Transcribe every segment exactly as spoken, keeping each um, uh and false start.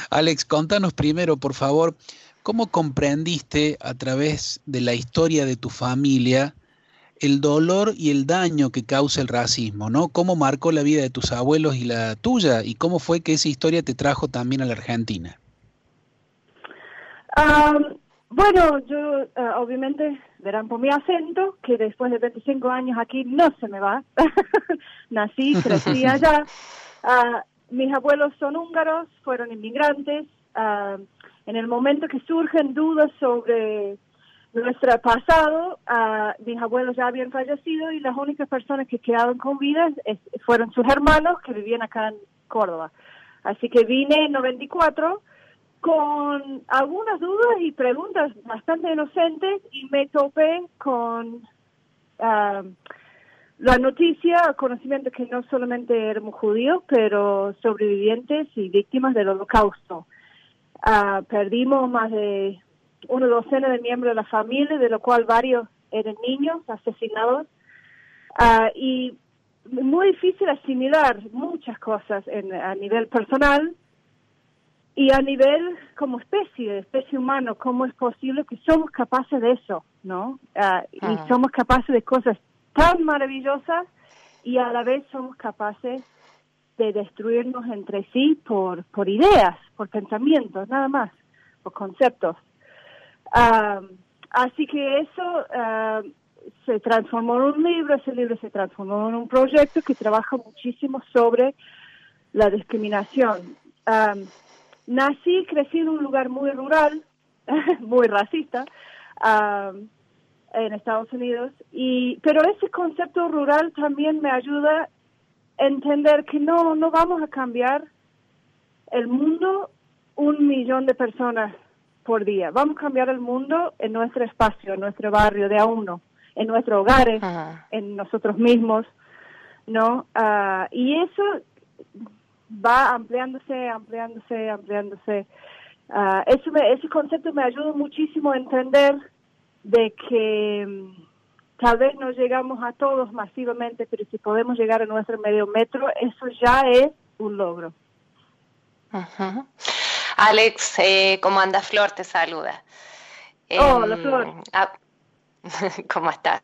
Alex, contanos primero, por favor, ¿cómo comprendiste a través de la historia de tu familia el dolor y el daño que causa el racismo, ¿no? ¿Cómo marcó la vida de tus abuelos y la tuya? ¿Y cómo fue que esa historia te trajo también a la Argentina? Um, bueno, yo uh, obviamente verán por mi acento que después de veinticinco años aquí no se me va. Nací, crecí allá. Uh, mis abuelos son húngaros, fueron inmigrantes. Uh, en el momento que surgen dudas sobre nuestro pasado, uh, mis abuelos ya habían fallecido y las únicas personas que quedaron con vida es, fueron sus hermanos que vivían acá en Córdoba. Así que vine en noventa y cuatro con algunas dudas y preguntas bastante inocentes y me topé con uh, la noticia, el conocimiento que no solamente éramos judíos, pero sobrevivientes y víctimas del Holocausto. Uh, perdimos más de una docena de miembros de la familia, de lo cual varios eran niños asesinados. Uh, y muy difícil asimilar muchas cosas en, a nivel personal. Y a nivel como especie, especie humana, ¿cómo es posible que somos capaces de eso, no? Uh, y Ah. somos capaces de cosas tan maravillosas y a la vez somos capaces de destruirnos entre sí por, por ideas, por pensamientos, nada más, por conceptos. Uh, así que eso uh, se transformó en un libro, ese libro se transformó en un proyecto que trabaja muchísimo sobre la discriminación. Um, Nací, crecí en un lugar muy rural, muy racista, um, en Estados Unidos, y pero ese concepto rural también me ayuda a entender que no, no vamos a cambiar el mundo un millón de personas por día. Vamos a cambiar el mundo en nuestro espacio, en nuestro barrio, de a uno, en nuestros hogares, Ah. en nosotros mismos, ¿no? Uh, y eso va ampliándose, ampliándose, ampliándose. Uh, eso me, ese concepto me ayuda muchísimo a entender de que um, tal vez no llegamos a todos masivamente, pero si podemos llegar a nuestro medio metro, eso ya es un logro. Ujú. Alex, eh, ¿cómo andas? Flor te saluda. Hola, Em, Flor. a- ¿Cómo estás?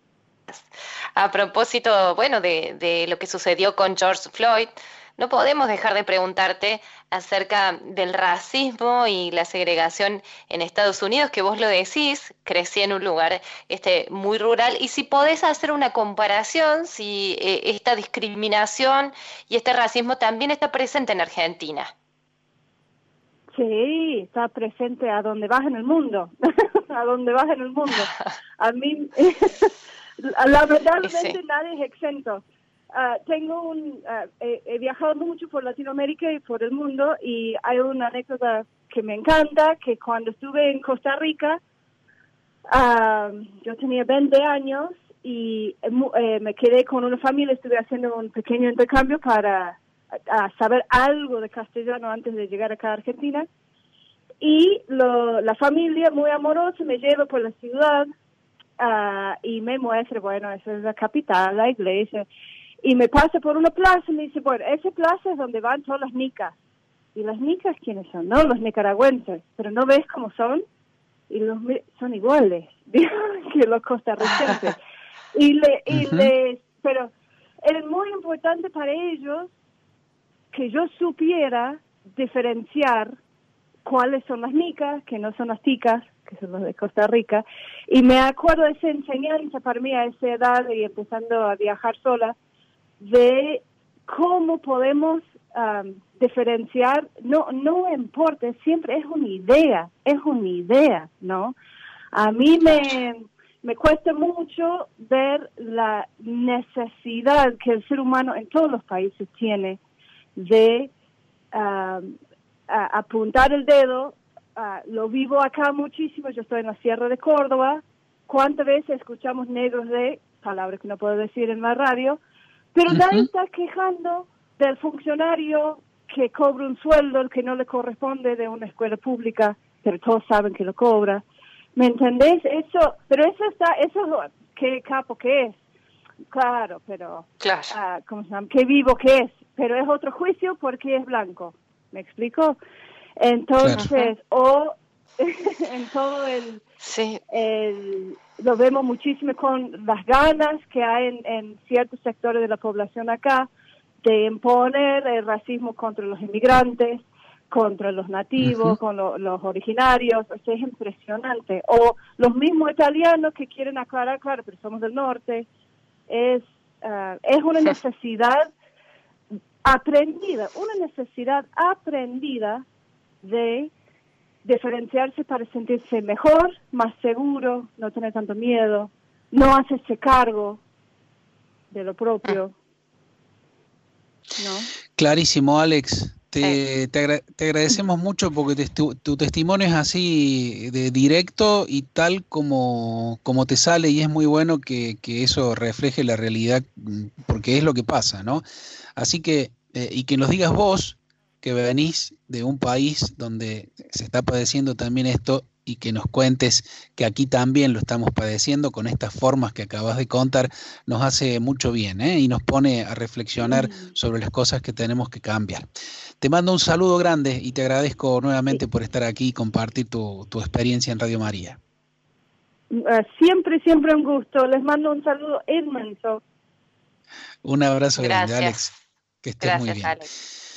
A propósito, bueno, de, de lo que sucedió con George Floyd, no podemos dejar de preguntarte acerca del racismo y la segregación en Estados Unidos, que vos lo decís, crecí en un lugar este, muy rural, y si podés hacer una comparación, si eh, esta discriminación y este racismo también está presente en Argentina. Sí, está presente a donde vas en el mundo, a donde vas en el mundo. A mí, lamentablemente Sí. nadie es exento. Uh, tengo un, uh, he, he viajado mucho por Latinoamérica y por el mundo y hay una anécdota que me encanta, que cuando estuve en Costa Rica, uh, yo tenía veinte años y eh, me quedé con una familia, estuve haciendo un pequeño intercambio para a saber algo de castellano antes de llegar acá a Argentina, y lo, la familia muy amorosa me lleva por la ciudad uh, y me muestra, bueno, esa es la capital, la iglesia, y me pasa por una plaza y me dice, bueno, esa plaza es donde van todas las nicas. ¿Y las nicas quiénes son? No, los nicaragüenses, pero ¿no ves cómo son? Y los son iguales que los costarricenses. Y le, y Ujú. les, pero era muy importante para ellos que yo supiera diferenciar cuáles son las nicas, que no son las ticas, que son las de Costa Rica. Y me acuerdo de esa enseñanza para mí a esa edad y empezando a viajar sola, de cómo podemos um, diferenciar, no no importa, siempre es una idea, es una idea, ¿no? A mí me, me cuesta mucho ver la necesidad que el ser humano en todos los países tiene de uh, a, apuntar el dedo. Uh, lo vivo acá muchísimo, yo estoy en la Sierra de Córdoba. ¿Cuántas veces escuchamos negros de, palabras que no puedo decir en la radio, pero nadie Ujú. está quejando del funcionario que cobra un sueldo que no le corresponde de una escuela pública, pero todos saben que lo cobra? ¿Me entendés? Eso, pero eso está, eso es lo, qué capo que es. Claro, pero Claro. uh, ¿cómo se llama? Qué vivo que es, pero es otro juicio porque es blanco. ¿Me explico? Entonces, claro. o en todo el, sí. el... Lo vemos muchísimo con las ganas que hay en, en ciertos sectores de la población acá de imponer el racismo contra los inmigrantes, contra los nativos, uh-huh. con lo, los originarios. O sea, es impresionante. O los mismos italianos que quieren aclarar, claro, pero somos del norte. Es, uh, es una necesidad aprendida, una necesidad aprendida de diferenciarse para sentirse mejor, más seguro, no tener tanto miedo, no hacerse cargo de lo propio. ¿No? Clarísimo, Alex. Te, te, agra- te agradecemos mucho porque te, tu, tu testimonio es así de directo y tal como, como te sale, y es muy bueno que, que eso refleje la realidad, porque es lo que pasa, ¿no? Así que, eh, y que nos digas vos, que venís de un país donde se está padeciendo también esto, y que nos cuentes que aquí también lo estamos padeciendo con estas formas que acabas de contar, nos hace mucho bien, ¿eh? Y nos pone a reflexionar mm. sobre las cosas que tenemos que cambiar. Te mando un saludo grande y te agradezco nuevamente sí. por estar aquí y compartir tu, tu experiencia en Radio María. Uh, siempre, siempre un gusto. Les mando un saludo inmenso. Un abrazo Gracias. grande, Alex. Que estés Gracias, muy bien. Alex.